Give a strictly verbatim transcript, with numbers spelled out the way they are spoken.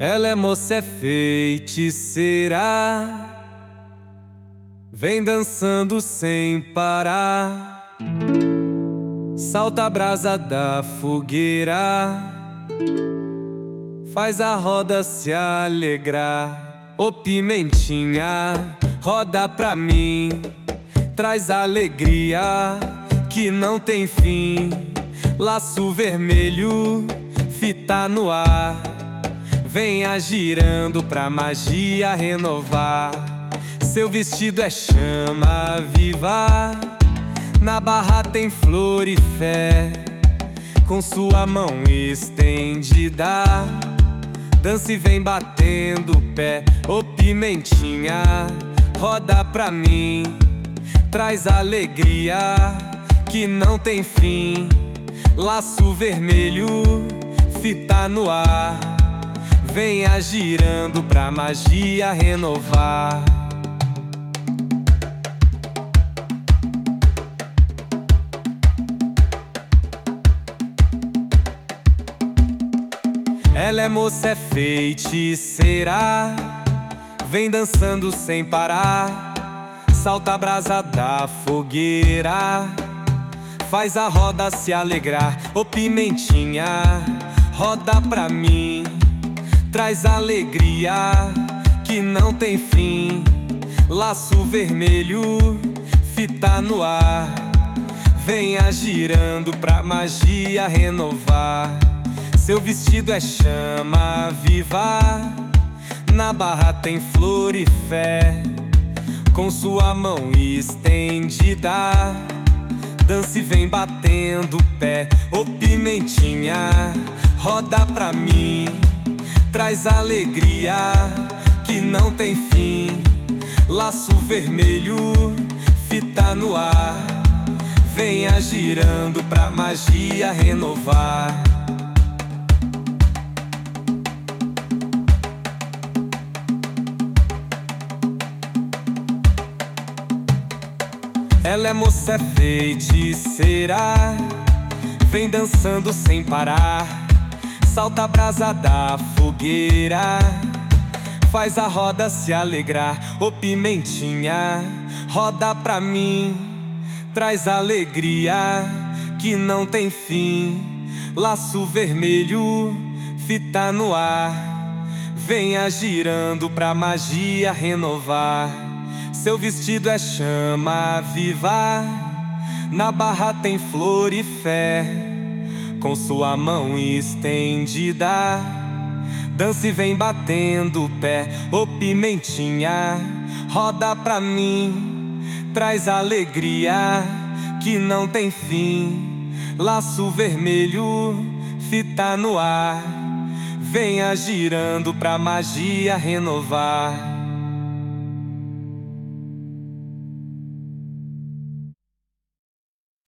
Ela é moça, é feiticeira, vem dançando sem parar, salta a brasa da fogueira, faz a roda se alegrar. Ô pimentinha, roda pra mim, traz alegria que não tem fim. Laço vermelho, fita no ar, venha girando pra magia renovar. Seu vestido é chama viva, na barra tem flor e fé. Com sua mão estendida, dança e vem batendo o pé. Ô pimentinha, roda pra mim, traz alegria que não tem fim. Laço vermelho, fita no ar, venha girando pra magia renovar. Ela é moça, é feiticeira, vem dançando sem parar, salta a brasa da fogueira, faz a roda se alegrar. Ô pimentinha, roda pra mim, traz alegria que não tem fim. Laço vermelho, fita no ar, venha girando pra magia renovar. Seu vestido é chama viva, na barra tem flor e fé. Com sua mão estendida, dança e vem batendo o pé. Ô pimentinha, roda pra mim, traz alegria que não tem fim. Laço vermelho, fita no ar, venha girando pra magia renovar. Ela é moça, é feiticeira, vem dançando sem parar, salta a brasa da fogueira, faz a roda se alegrar. Ô pimentinha, roda pra mim, traz alegria que não tem fim. Laço vermelho, fita no ar, venha girando pra magia renovar. Seu vestido é chama viva, na barra tem flor e fé. Com sua mão estendida, dança e vem batendo o pé. Ô pimentinha, roda pra mim, traz alegria que não tem fim. Laço vermelho, fita no ar, venha girando pra magia renovar.